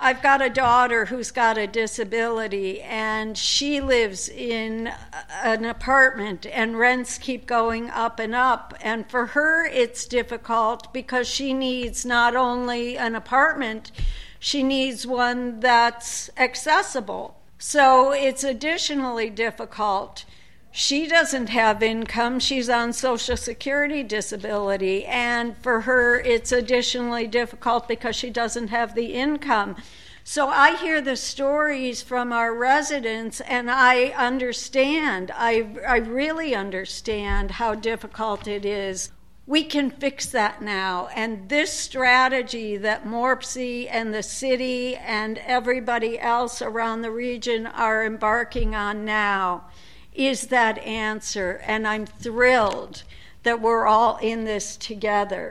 I've got a daughter who's got a disability, and she lives in an apartment, and rents keep going up and up. And for her, it's difficult because she needs not only an apartment, she needs one that's accessible. So it's additionally difficult. She doesn't have income. She's on Social Security disability. And for her, it's additionally difficult because she doesn't have the income. So I hear the stories from our residents, and I understand. I really understand how difficult it is. We can fix that now. And this strategy that MORPC and the city and everybody else around the region are embarking on now is that answer, and I'm thrilled that we're all in this together.